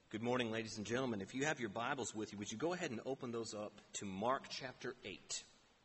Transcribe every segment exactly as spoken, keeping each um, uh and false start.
Good morning, ladies and gentlemen. If you have your Bibles with you, would you go ahead and open those up to Mark chapter eight.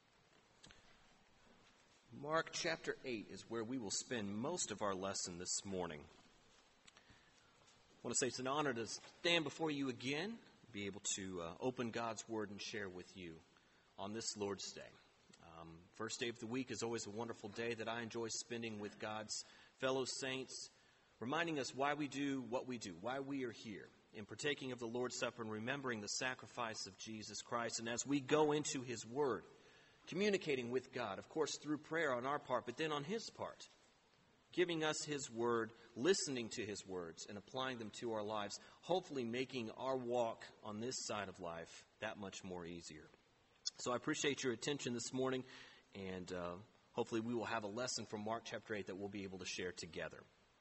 Mark chapter eight is where we will spend most of our lesson this morning. I want to say it's an honor to stand before you again, be able to uh, open God's Word and share with you on this Lord's Day. Um, first day of the week is always a wonderful day that I enjoy spending with God's fellow saints, reminding us why we do what we do, why we are here, in partaking of the Lord's Supper and remembering the sacrifice of Jesus Christ. And as we go into His Word, communicating with God, of course, through prayer on our part, but then on His part, giving us His Word, listening to His words, and applying them to our lives, hopefully making our walk on this side of life that much more easier. So I appreciate your attention this morning, and uh, hopefully we will have a lesson from Mark chapter eight that we'll be able to share together.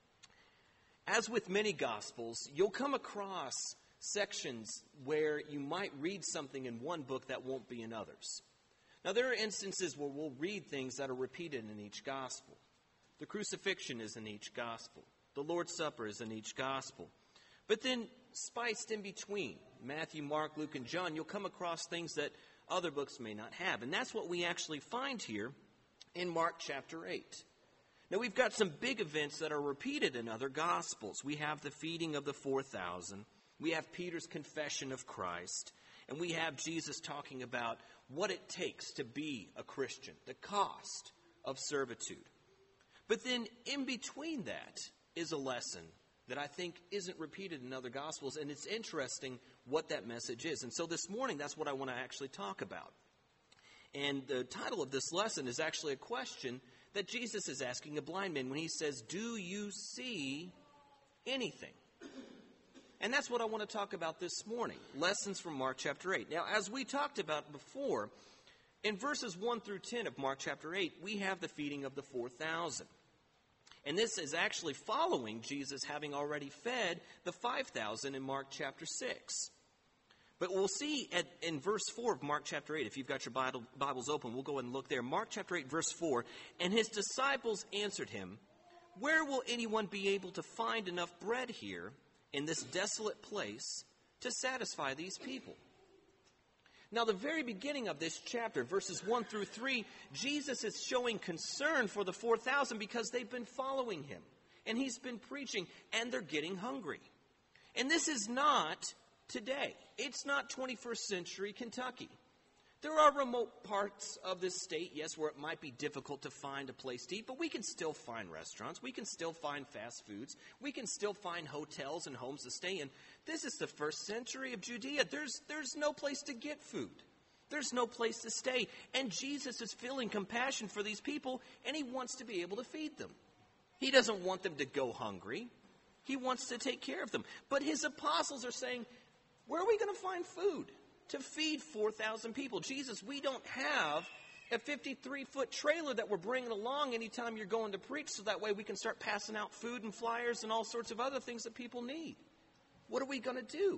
As with many Gospels, you'll come across sections where you might read something in one book that won't be in others. Now, there are instances where we'll read things that are repeated in each Gospel. The crucifixion is in each Gospel. The Lord's Supper is in each Gospel. But then, spiced in between, Matthew, Mark, Luke, and John, you'll come across things that other books may not have. And that's what we actually find here in Mark chapter eight. Now, we've got some big events that are repeated in other Gospels. We have the feeding of the four thousand. We have Peter's confession of Christ. And we have Jesus talking about what it takes to be a Christian, the cost of servitude. But then in between that is a lesson that I think isn't repeated in other Gospels. And it's interesting what that message is. And so this morning, that's what I want to actually talk about. And the title of this lesson is actually a question that Jesus is asking a blind man when he says, "Do you see anything?" And that's what I want to talk about this morning. Lessons from Mark chapter eight. Now, as we talked about before, in verses one through ten of Mark chapter eight, we have the feeding of the four thousand. And this is actually following Jesus having already fed the five thousand in Mark chapter six. But we'll see at, in verse four of Mark chapter eight, if you've got your Bible, Bibles open, we'll go ahead and look there. Mark chapter eight, verse four, "And his disciples answered him, 'Where will anyone be able to find enough bread here in this desolate place to satisfy these people?'" Now, the very beginning of this chapter, verses one through three, Jesus is showing concern for the four thousand because they've been following him. And he's been preaching, and they're getting hungry. And this is not today. It's not twenty-first century Kentucky. There are remote parts of this state, yes, where it might be difficult to find a place to eat, but we can still find restaurants. We can still find fast foods. We can still find hotels and homes to stay in. This is the first century of Judea. There's, there's no place to get food. There's no place to stay. And Jesus is feeling compassion for these people, and he wants to be able to feed them. He doesn't want them to go hungry. He wants to take care of them. But his apostles are saying, where are we going to find food to feed four thousand people? Jesus, we don't have a fifty-three foot trailer that we're bringing along anytime you're going to preach, so that way we can start passing out food and flyers and all sorts of other things that people need. What are we going to do?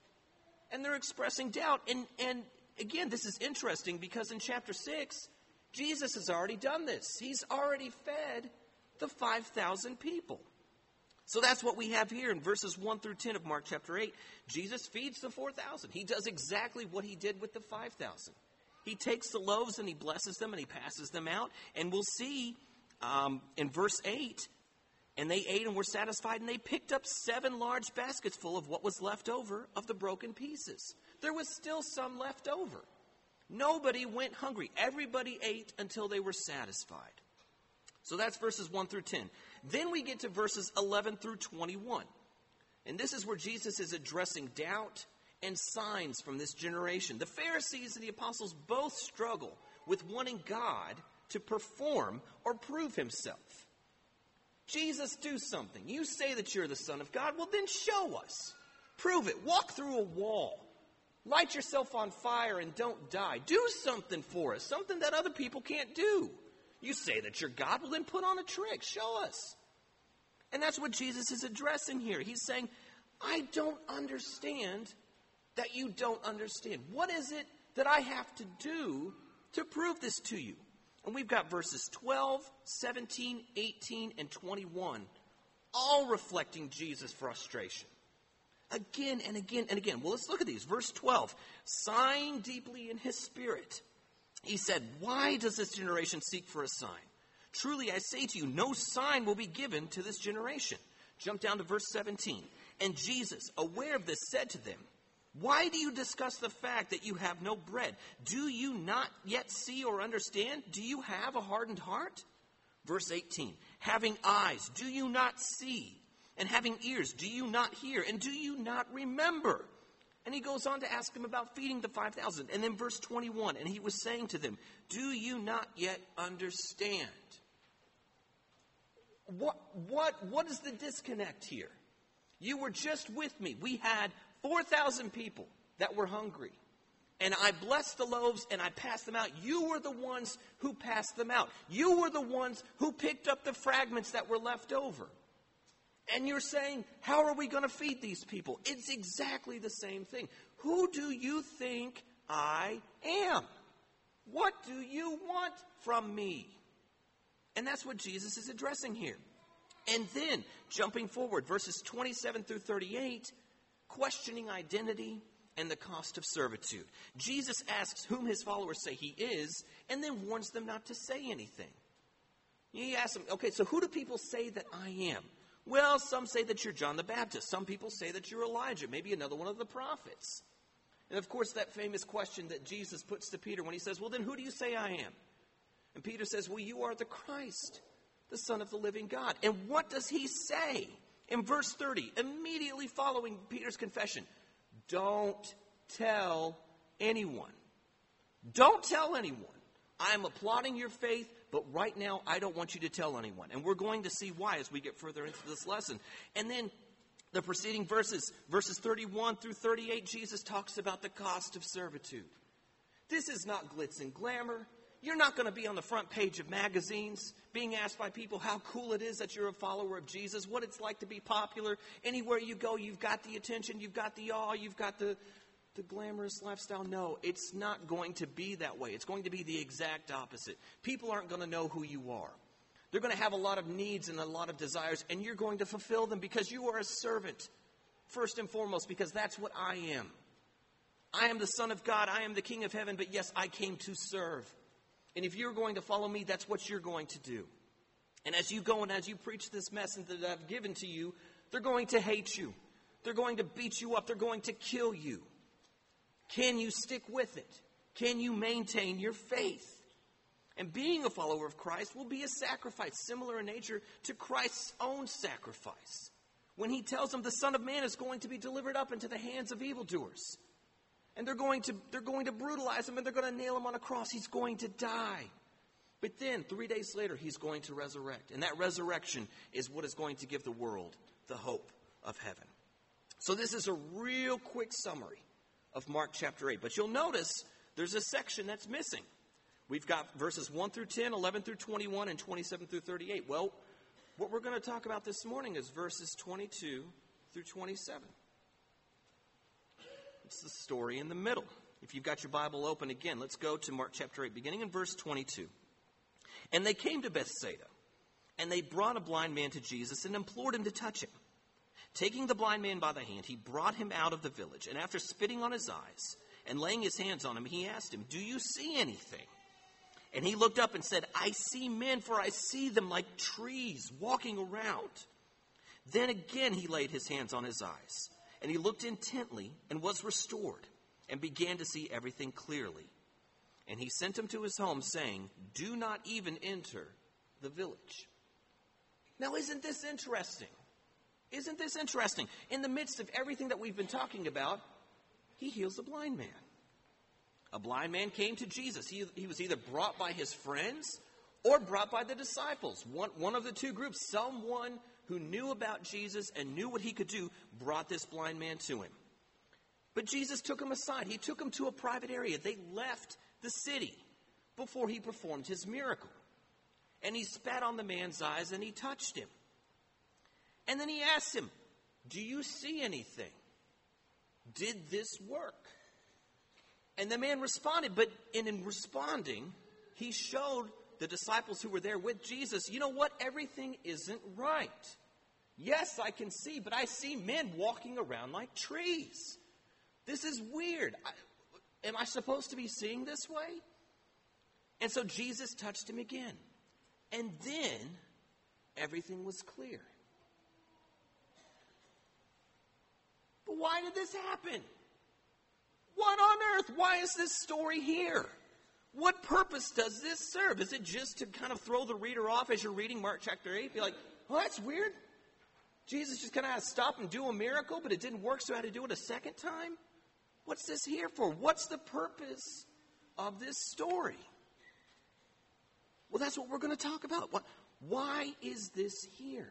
And they're expressing doubt. And, and again, this is interesting because in chapter six, Jesus has already done this. He's already fed the five thousand people. So that's what we have here in verses one through ten of Mark chapter eight. Jesus feeds the four thousand. He does exactly what he did with the five thousand. He takes the loaves and he blesses them and he passes them out. And we'll see um, in verse eight, "And they ate and were satisfied, and they picked up seven large baskets full of what was left over of the broken pieces." There was still some left over. Nobody went hungry. Everybody ate until they were satisfied. So that's verses one through ten. Then we get to verses eleven through twenty-one. And this is where Jesus is addressing doubt and signs from this generation. The Pharisees and the apostles both struggle with wanting God to perform or prove himself. Jesus, do something. You say that you're the Son of God. Well, then show us. Prove it. Walk through a wall. Light yourself on fire and don't die. Do something for us. Something that other people can't do. You say that you're God, well then put on a trick. Show us. And that's what Jesus is addressing here. He's saying, I don't understand that you don't understand. What is it that I have to do to prove this to you? And we've got verses twelve, seventeen, eighteen, and twenty-one, all reflecting Jesus' frustration. again and again and again. Well, let's look at these. Verse twelve, sighing deeply in his spirit, he said, why does this generation seek for a sign? Truly, I say to you, no sign will be given to this generation. Jump down to verse seventeen. And Jesus, aware of this, said to them, why do you discuss the fact that you have no bread? Do you not yet see or understand? Do you have a hardened heart? Verse eighteen, having eyes, do you not see? And having ears, do you not hear? And do you not remember? And he goes on to ask them about feeding the five thousand. And then verse twenty-one, and he was saying to them, do you not yet understand? What, what, what is the disconnect here? You were just with me. We had four thousand people that were hungry. And I blessed the loaves and I passed them out. You were the ones who passed them out. You were the ones who picked up the fragments that were left over. And you're saying, how are we going to feed these people? It's exactly the same thing. Who do you think I am? What do you want from me? And that's what Jesus is addressing here. And then, jumping forward, verses twenty-seven through thirty-eight, questioning identity and the cost of servitude. Jesus asks whom his followers say he is, and then warns them not to say anything. He asks them, okay, so who do people say that I am? Well, some say that you're John the Baptist. Some people say that you're Elijah, maybe another one of the prophets. And of course, that famous question that Jesus puts to Peter when he says, well, then who do you say I am? And Peter says, well, you are the Christ, the Son of the living God. And what does he say? In verse thirty, immediately following Peter's confession, don't tell anyone. Don't tell anyone. I'm applauding your faith, but right now I don't want you to tell anyone. And we're going to see why as we get further into this lesson. And then the preceding verses, verses thirty-one through thirty-eight, Jesus talks about the cost of servitude. This is not glitz and glamour. You're not going to be on the front page of magazines being asked by people how cool it is that you're a follower of Jesus, what it's like to be popular. Anywhere you go, you've got the attention, you've got the awe, you've got the, the glamorous lifestyle. No, it's not going to be that way. It's going to be the exact opposite. People aren't going to know who you are. They're going to have a lot of needs and a lot of desires, and you're going to fulfill them because you are a servant, first and foremost, because that's what I am. I am the Son of God. I am the King of heaven, but yes, I came to serve. And if you're going to follow me, that's what you're going to do. And as you go and as you preach this message that I've given to you, they're going to hate you. They're going to beat you up. They're going to kill you. Can you stick with it? Can you maintain your faith? And being a follower of Christ will be a sacrifice similar in nature to Christ's own sacrifice. When he tells them the Son of Man is going to be delivered up into the hands of evildoers. And they're going to they're going to brutalize him and they're going to nail him on a cross. He's going to die. But then, three days later, he's going to resurrect. And that resurrection is what is going to give the world the hope of heaven. So this is a real quick summary of Mark chapter eight. But you'll notice there's a section that's missing. We've got verses one through ten, eleven through twenty-one, and twenty-seven through thirty-eight. Well, what we're going to talk about this morning is verses twenty-two through twenty-seven. It's the story in the middle. If you've got your Bible open again, let's go to Mark chapter eight, beginning in verse twenty-two. And they came to Bethsaida, and they brought a blind man to Jesus and implored him to touch him. Taking the blind man by the hand, he brought him out of the village, and after spitting on his eyes and laying his hands on him, he asked him, "Do you see anything?" And he looked up and said, "I see men, for I see them like trees walking around." Then again he laid his hands on his eyes. And he looked intently and was restored and began to see everything clearly. And he sent him to his home, saying, "Do not even enter the village." Now, isn't this interesting? Isn't this interesting? In the midst of everything that we've been talking about, he heals a blind man. A blind man came to Jesus. He, he was either brought by his friends or brought by the disciples. One, one of the two groups, someone who knew about Jesus and knew what he could do, brought this blind man to him. But Jesus took him aside. He took him to a private area. They left the city before he performed his miracle. And he spat on the man's eyes and he touched him. And then he asked him, "Do you see anything? Did this work?" And the man responded, but in, in responding, he showed the disciples who were there with Jesus, you know what? Everything isn't right. Yes, I can see, but I see men walking around like trees. This is weird. I, am I supposed to be seeing this way? And so Jesus touched him again. And then everything was clear. But why did this happen? What on earth? Why is this story here? What purpose does this serve? Is it just to kind of throw the reader off as you're reading Mark chapter eight? Be like, well, that's weird. Jesus just kind of had to stop and do a miracle, but it didn't work, so I had to do it a second time? What's this here for? What's the purpose of this story? Well, that's what we're going to talk about. Why is this here?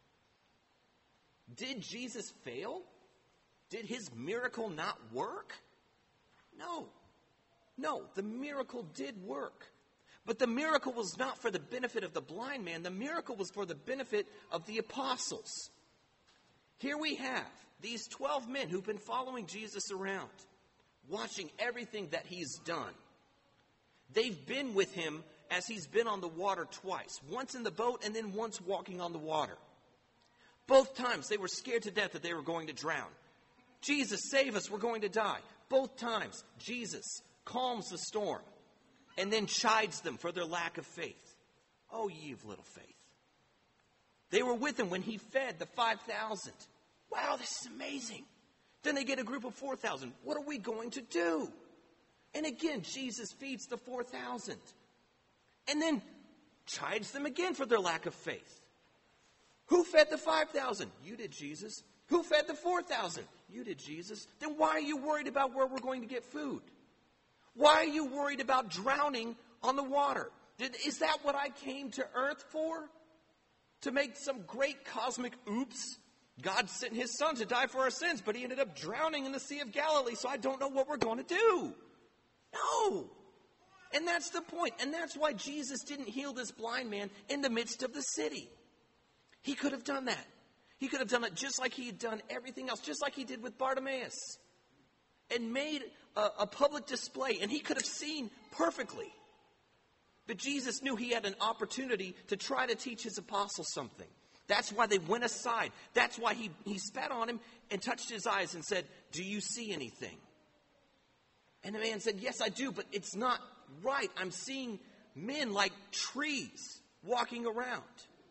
Did Jesus fail? Did his miracle not work? No. No, the miracle did work. But the miracle was not for the benefit of the blind man. The miracle was for the benefit of the apostles. Here we have these twelve men who've been following Jesus around, watching everything that he's done. They've been with him as he's been on the water twice, once in the boat and then once walking on the water. Both times they were scared to death that they were going to drown. Jesus, save us, we're going to die. Both times, Jesus calms the storm and then chides them for their lack of faith. Oh, ye of little faith. They were with him when he fed the five thousand. Wow, this is amazing. Then they get a group of four thousand. What are we going to do? And again, Jesus feeds the four thousand. And then chides them again for their lack of faith. Who fed the five thousand? You did, Jesus. Who fed the four thousand? You did, Jesus. Then why are you worried about where we're going to get food? Why are you worried about drowning on the water? Did, is that what I came to earth for? To make some great cosmic oops? God sent his son to die for our sins, but he ended up drowning in the Sea of Galilee, so I don't know what we're going to do. No. And that's the point. And that's why Jesus didn't heal this blind man in the midst of the city. He could have done that. He could have done it just like he had done everything else, just like he did with Bartimaeus, and made a, a public display, and he could have seen perfectly. But Jesus knew he had an opportunity to try to teach his apostles something. That's why they went aside. That's why he, he spat on him and touched his eyes and said, do you see anything? And the man said, yes, I do, but it's not right. I'm seeing men like trees walking around.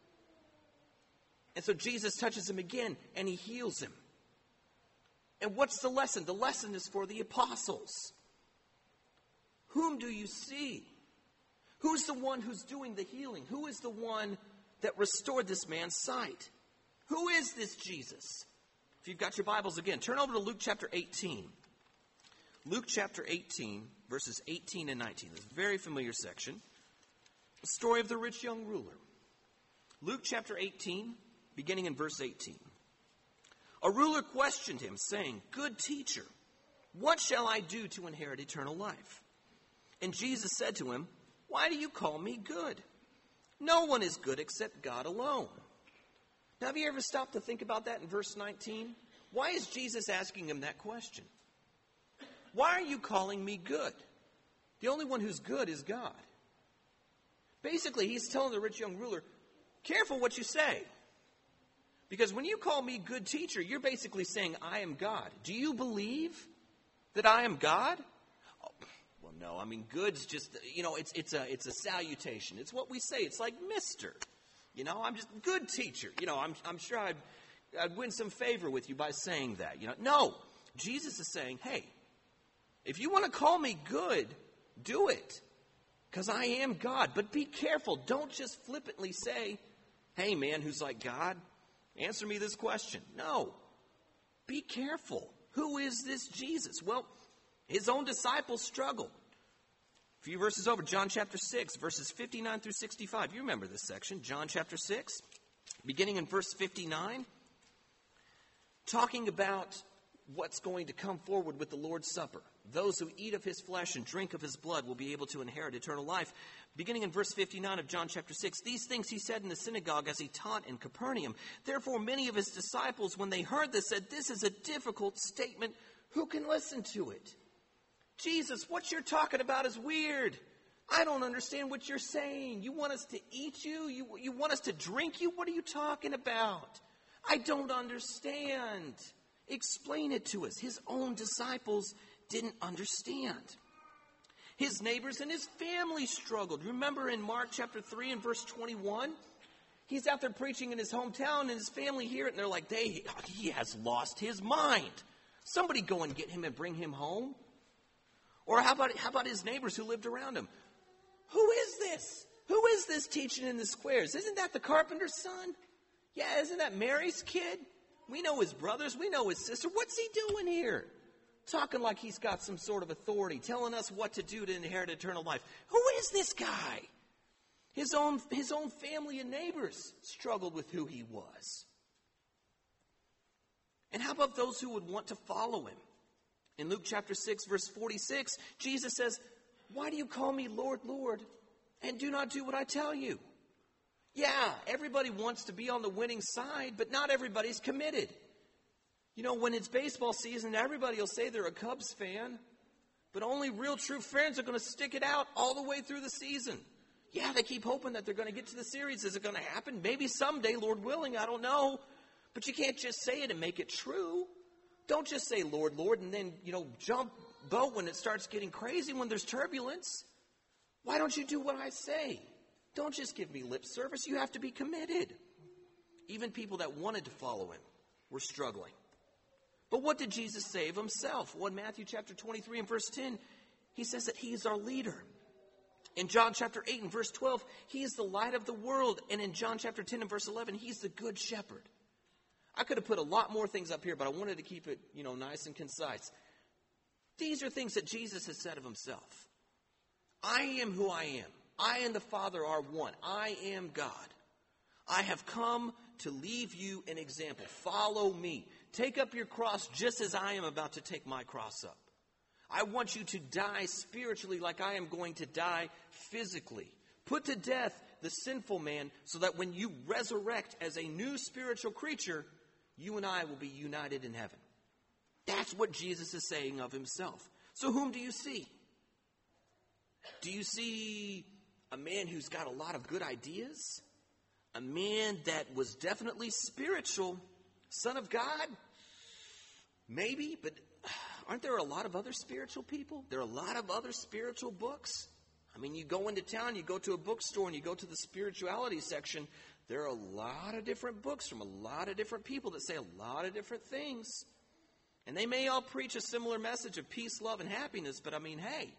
And so Jesus touches him again, and he heals him. And what's the lesson? The lesson is for the apostles. Whom do you see? Who's the one who's doing the healing? Who is the one that restored this man's sight? Who is this Jesus? If you've got your Bibles again, turn over to Luke chapter eighteen. Luke chapter eighteen, verses eighteen and nineteen. This very familiar section. The story of the rich young ruler. Luke chapter eighteen, beginning in verse eighteen. A ruler questioned him, saying, Good teacher, what shall I do to inherit eternal life? And Jesus said to him, Why do you call me good? No one is good except God alone. Now, have you ever stopped to think about that in verse nineteen? Why is Jesus asking him that question? Why are you calling me good? The only one who's good is God. Basically, he's telling the rich young ruler, careful what you say. Because when you call me good teacher, you're basically saying, I am God. Do you believe that I am God? Oh, well, no. I mean, good's just, you know, it's it's a it's a salutation. It's what we say. It's like Mister You know, I'm just good teacher. You know, I'm I'm sure I'd, I'd win some favor with you by saying that. You know, no. Jesus is saying, hey, if you want to call me good, do it. Because I am God. But be careful. Don't just flippantly say, hey, man who's like God, answer me this question. No. Be careful. Who is this Jesus? Well, his own disciples struggled. A few verses over, John chapter six, verses fifty-nine through sixty-five. You remember this section, John chapter six, beginning in verse fifty-nine, talking about what's going to come forward with the Lord's Supper. Those who eat of his flesh and drink of his blood will be able to inherit eternal life. Beginning in verse fifty-nine of John chapter six, these things he said in the synagogue as he taught in Capernaum. Therefore, many of his disciples, when they heard this, said, This is a difficult statement. Who can listen to it? Jesus, what you're talking about is weird. I don't understand what you're saying. You want us to eat you? You, you want us to drink you? What are you talking about? I don't understand. Explain it to us. His own disciples didn't understand. His neighbors and his family struggled. Remember in Mark chapter three and verse twenty-one? He's out there preaching in his hometown and his family hear it and they're like, they, he has lost his mind. Somebody go and get him and bring him home. Or how about, how about his neighbors who lived around him? Who is this? Who is this teaching in the squares? Isn't that the carpenter's son? Yeah, isn't that Mary's kid? We know his brothers. We know his sister. What's he doing here? Talking like he's got some sort of authority, telling us what to do to inherit eternal life. Who is this guy? His own, his own family and neighbors struggled with who he was. And how about those who would want to follow him? In Luke chapter six, verse forty-six, Jesus says, "Why do you call me Lord, Lord, and do not do what I tell you?" Yeah, everybody wants to be on the winning side, but not everybody's committed. You know, when it's baseball season, everybody will say they're a Cubs fan, but only real true friends are going to stick it out all the way through the season. Yeah, they keep hoping that they're going to get to the series. Is it going to happen? Maybe someday, Lord willing, I don't know. But you can't just say it and make it true. Don't just say, Lord, Lord, and then, you know, jump boat when it starts getting crazy, when there's turbulence. Why don't you do what I say? Don't just give me lip service. You have to be committed. Even people that wanted to follow him were struggling. But what did Jesus say of himself? Well, in Matthew chapter twenty-three and verse ten, he says that he is our leader. In John chapter eight and verse twelve, he is the light of the world. And in John chapter ten and verse eleven, he's the good shepherd. I could have put a lot more things up here, but I wanted to keep it, you know, nice and concise. These are things that Jesus has said of himself. I am who I am. I and the Father are one. I am God. I have come to leave you an example. Follow me. Take up your cross just as I am about to take my cross up. I want you to die spiritually like I am going to die physically. Put to death the sinful man so that when you resurrect as a new spiritual creature, you and I will be united in heaven. That's what Jesus is saying of himself. So whom do you see? Do you see a man who's got a lot of good ideas? A man that was definitely spiritual, Son of God? Maybe, but aren't there a lot of other spiritual people? There are a lot of other spiritual books. I mean, you go into town, you go to a bookstore, and you go to the spirituality section. There are a lot of different books from a lot of different people that say a lot of different things. And they may all preach a similar message of peace, love, and happiness, but I mean, hey,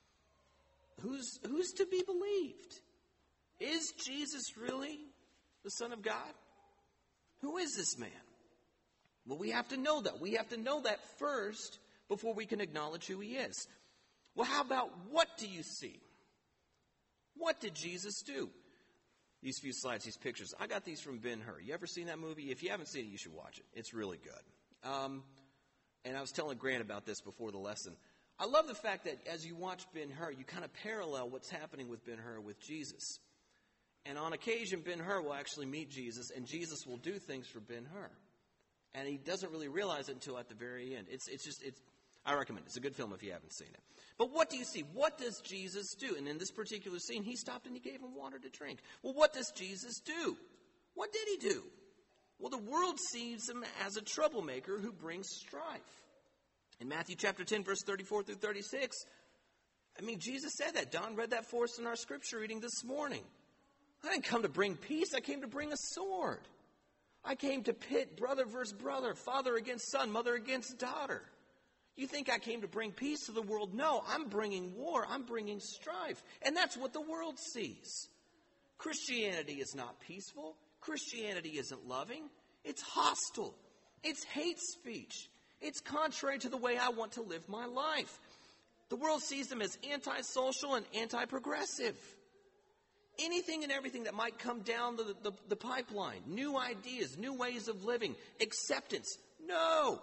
who's who's to be believed? Is Jesus really the Son of God? Who is this man? Well, we have to know that. We have to know that first before we can acknowledge who he is. Well, how about what do you see? What did Jesus do? These few slides, these pictures, I got these from Ben-Hur. You ever seen that movie? If you haven't seen it, you should watch it. It's really good. Um, and I was telling Grant about this before the lesson. I love the fact that as you watch Ben-Hur, you kind of parallel what's happening with Ben-Hur with Jesus. And on occasion, Ben-Hur will actually meet Jesus, and Jesus will do things for Ben-Hur. And he doesn't really realize it until at the very end. It's it's just, it's. I recommend it. It's a good film if you haven't seen it. But what do you see? What does Jesus do? And in this particular scene, he stopped and he gave him water to drink. Well, what does Jesus do? What did he do? Well, the world sees him as a troublemaker who brings strife. In Matthew chapter ten, verse thirty-four through thirty-six, I mean, Jesus said that. Don read that for us in our scripture reading this morning. I didn't come to bring peace. I came to bring a sword. I came to pit brother versus brother, father against son, mother against daughter. You think I came to bring peace to the world? No, I'm bringing war. I'm bringing strife. And that's what the world sees. Christianity is not peaceful. Christianity isn't loving. It's hostile. It's hate speech. It's contrary to the way I want to live my life. The world sees them as antisocial and anti-progressive. Anything and everything that might come down the, the, the pipeline. New ideas, new ways of living, acceptance. No.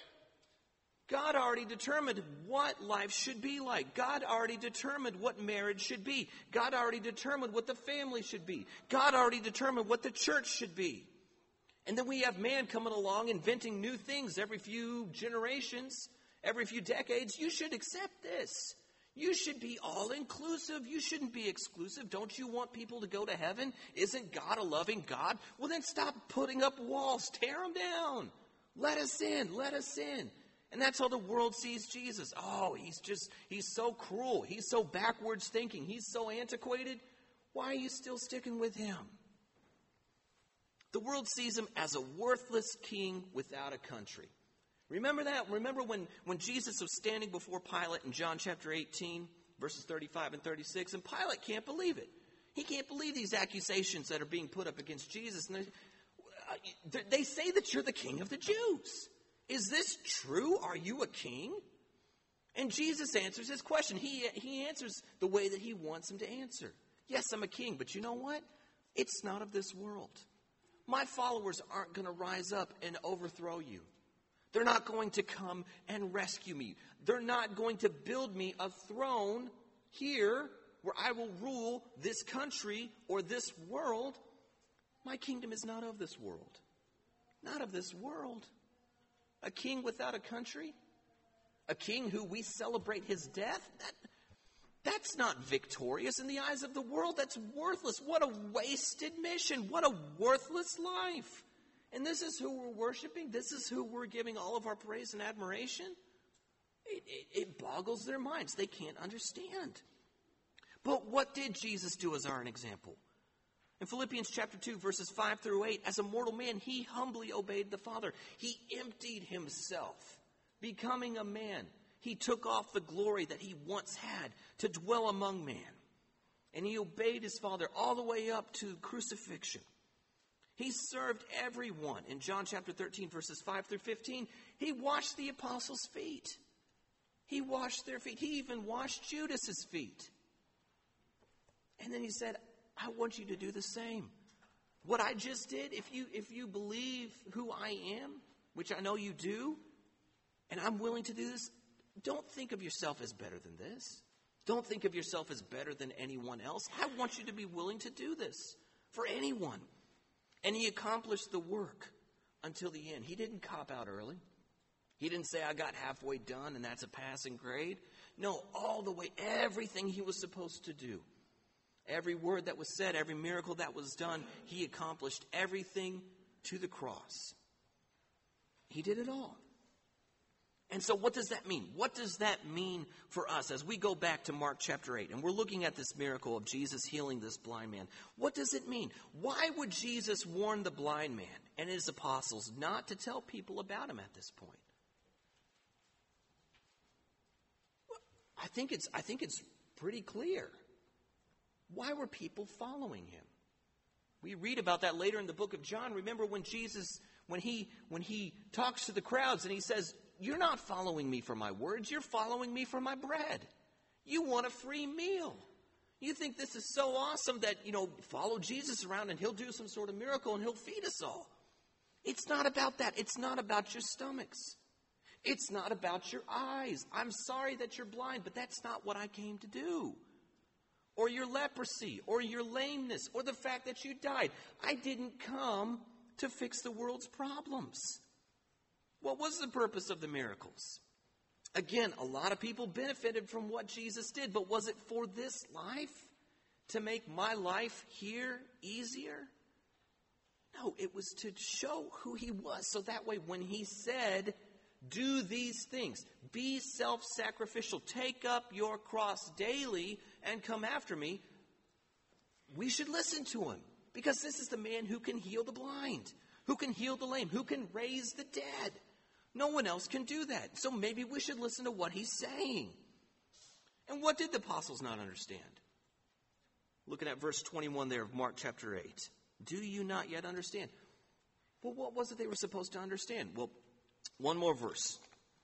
God already determined what life should be like. God already determined what marriage should be. God already determined what the family should be. God already determined what the church should be. And then we have man coming along inventing new things every few generations, every few decades. You should accept this. You should be all-inclusive. You shouldn't be exclusive. Don't you want people to go to heaven? Isn't God a loving God? Well, then stop putting up walls. Tear them down. Let us in. Let us in. And that's how the world sees Jesus. Oh, he's just, he's so cruel. He's so backwards thinking. He's so antiquated. Why are you still sticking with him? The world sees him as a worthless king without a country. Remember that? Remember when, when Jesus was standing before Pilate in John chapter eighteen, verses thirty-five and thirty-six, and Pilate can't believe it. He can't believe these accusations that are being put up against Jesus. And they, they say that you're the king of the Jews. Is this true? Are you a king? And Jesus answers his question. He, he answers the way that he wants him to answer. Yes, I'm a king, but you know what? It's not of this world. My followers aren't going to rise up and overthrow you. They're not going to come and rescue me. They're not going to build me a throne here where I will rule this country or this world. My kingdom is not of this world. Not of this world. A king without a country? A king who we celebrate his death? That, that's not victorious in the eyes of the world. That's worthless. What a wasted mission. What a worthless life. And this is who we're worshiping. This is who we're giving all of our praise and admiration. It, it, it boggles their minds. They can't understand. But what did Jesus do as our example? In Philippians chapter two, verses five through eight, as a mortal man, he humbly obeyed the Father. He emptied himself, becoming a man. He took off the glory that he once had to dwell among man. And he obeyed his Father all the way up to crucifixion. He served everyone. In John chapter thirteen, verses five through fifteen, he washed the apostles' feet. He washed their feet. He even washed Judas's feet. And then he said, I want you to do the same. What I just did, if you if you believe who I am, which I know you do, and I'm willing to do this, don't think of yourself as better than this. Don't think of yourself as better than anyone else. I want you to be willing to do this for anyone. And he accomplished the work until the end. He didn't cop out early. He didn't say, I got halfway done and that's a passing grade. No, all the way, everything he was supposed to do. Every word that was said, every miracle that was done, he accomplished everything to the cross. He did it all. And so what does that mean? What does that mean for us as we go back to Mark chapter eight and we're looking at this miracle of Jesus healing this blind man? What does it mean? Why would Jesus warn the blind man and his apostles not to tell people about him at this point? I think it's, I think it's pretty clear. Why were people following him? We read about that later in the book of John. Remember when Jesus, when he, when he talks to the crowds and he says, you're not following me for my words. You're following me for my bread. You want a free meal. You think this is so awesome that, you know, follow Jesus around and he'll do some sort of miracle and he'll feed us all. It's not about that. It's not about your stomachs. It's not about your eyes. I'm sorry that you're blind, but that's not what I came to do. Or your leprosy, or your lameness, or the fact that you died. I didn't come to fix the world's problems. What was the purpose of the miracles? Again, a lot of people benefited from what Jesus did, but was it for this life? To make my life here easier? No, it was to show who he was. So that way when he said, do these things, be self-sacrificial, take up your cross daily and come after me, we should listen to him. Because this is the man who can heal the blind, who can heal the lame, who can raise the dead. No one else can do that. So maybe we should listen to what he's saying. And what did the apostles not understand? Looking at verse twenty-one there of Mark chapter eight. Do you not yet understand? Well, what was it they were supposed to understand? Well, one more verse.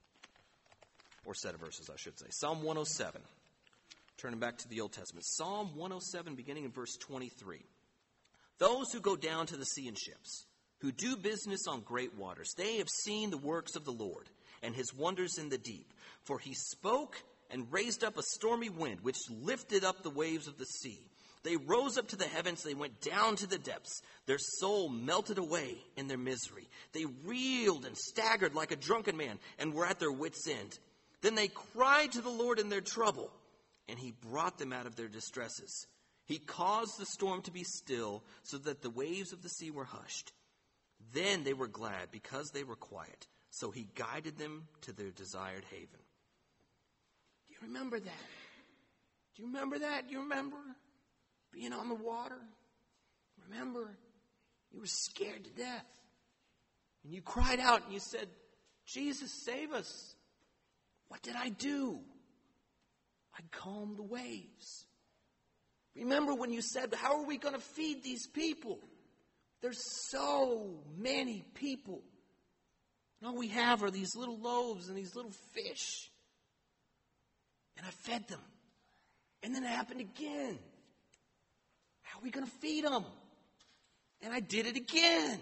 Or set of verses, I should say. Psalm one oh seven. Turning back to the Old Testament. Psalm one oh seven, beginning in verse twenty-three. Those who go down to the sea in ships, who do business on great waters, they have seen the works of the Lord and his wonders in the deep. For he spoke and raised up a stormy wind, which lifted up the waves of the sea. They rose up to the heavens, they went down to the depths. Their soul melted away in their misery. They reeled and staggered like a drunken man and were at their wits' end. Then they cried to the Lord in their trouble, and he brought them out of their distresses. He caused the storm to be still, so that the waves of the sea were hushed. Then they were glad, because they were quiet. So he guided them to their desired haven. Do you remember that? Do you remember that? Do you remember being on the water? Remember, you were scared to death. And you cried out and you said, Jesus, save us. What did I do? I calmed the waves. Remember when you said, how are we going to feed these people? There's so many people. And all we have are these little loaves and these little fish. And I fed them. And then it happened again. How are we going to feed them? And I did it again.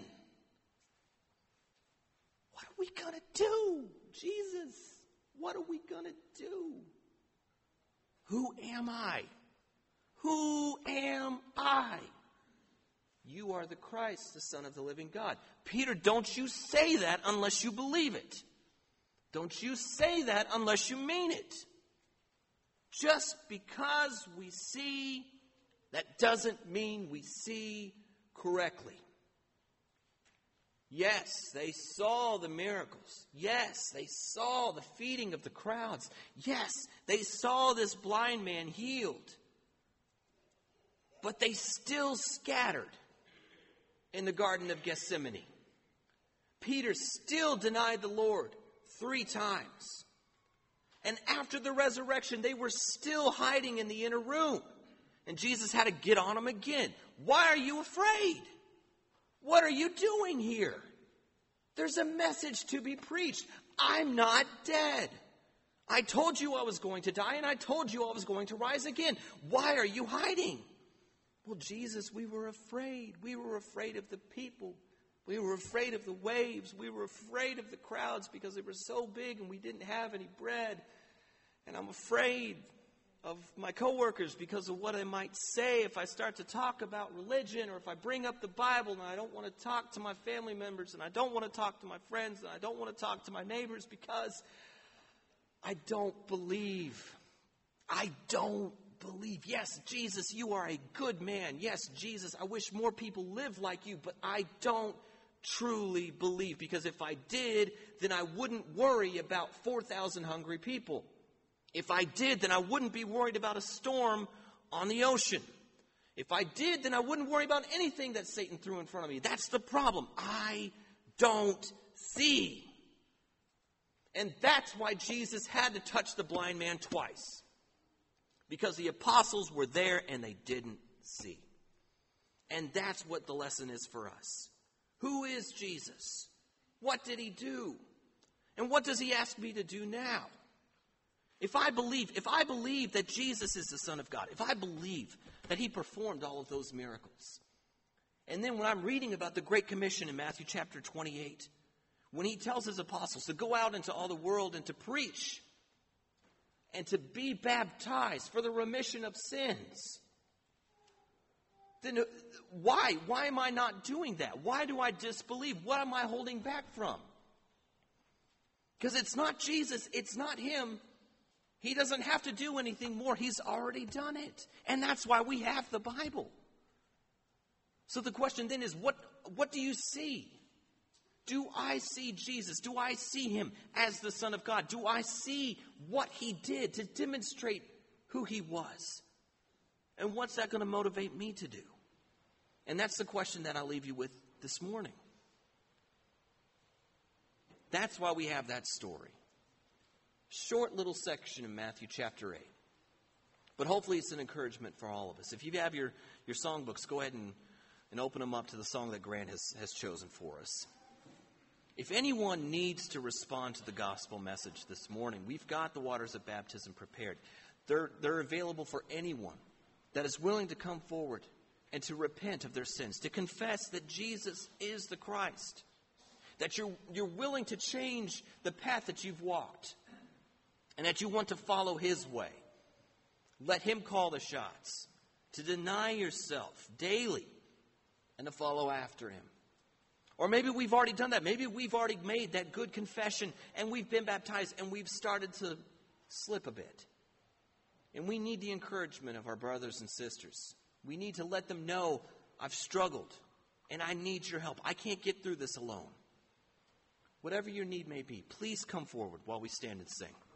What are we going to do? Jesus, what are we going to do? Who am I? Who am I? You are the Christ, the Son of the living God. Peter, don't you say that unless you believe it. Don't you say that unless you mean it. Just because we see, that doesn't mean we see correctly. Yes, they saw the miracles. Yes, they saw the feeding of the crowds. Yes, they saw this blind man healed. But they still scattered in the Garden of Gethsemane. Peter still denied the Lord three times. And after the resurrection, they were still hiding in the inner room. And Jesus had to get on them again. Why are you afraid? What are you doing here? There's a message to be preached. I'm not dead. I told you I was going to die, and I told you I was going to rise again. Why are you hiding? Well, Jesus, we were afraid. We were afraid of the people. We were afraid of the waves. We were afraid of the crowds because they were so big and we didn't have any bread. And I'm afraid of my coworkers because of what I might say if I start to talk about religion, or if I bring up the Bible, and I don't want to talk to my family members, and I don't want to talk to my friends, and I don't want to talk to my neighbors because I don't believe. I don't believe. Yes, Jesus, you are a good man. Yes, Jesus, I wish more people lived like you, but I don't truly believe, because if I did, then I wouldn't worry about four thousand hungry people. If I did, then I wouldn't be worried about a storm on the ocean. If I did, then I wouldn't worry about anything that Satan threw in front of me. That's the problem. I don't see. And that's why Jesus had to touch the blind man twice. Because the apostles were there and they didn't see. And that's what the lesson is for us. Who is Jesus? What did he do? And what does he ask me to do now? If I believe, if I believe that Jesus is the Son of God, if I believe that he performed all of those miracles, and then when I'm reading about the Great Commission in Matthew chapter twenty-eight, when he tells his apostles to go out into all the world and to preach and to be baptized for the remission of sins, then why? Why am I not doing that? Why do I disbelieve? What am I holding back from? Because it's not Jesus, it's not him. He doesn't have to do anything more. He's already done it. And that's why we have the Bible. So the question then is, what, what do you see? Do I see Jesus? Do I see him as the Son of God? Do I see what he did to demonstrate who he was? And what's that going to motivate me to do? And that's the question that I'll leave you with this morning. That's why we have that story. Short little section in Matthew chapter eight. But hopefully it's an encouragement for all of us. If you have your, your songbooks, go ahead and, and open them up to the song that Grant has, has chosen for us. If anyone needs to respond to the gospel message this morning, we've got the waters of baptism prepared. They're, they're available for anyone that is willing to come forward and to repent of their sins, to confess that Jesus is the Christ, that you're, you're willing to change the path that you've walked, and that you want to follow his way. Let him call the shots. To deny yourself daily and to follow after him. Or maybe we've already done that. Maybe we've already made that good confession and we've been baptized and we've started to slip a bit And we need the encouragement of our brothers and sisters. We need to let them know, I've struggled, and I need your help. I can't get through this alone. Whatever your need may be, please come forward while we stand and sing.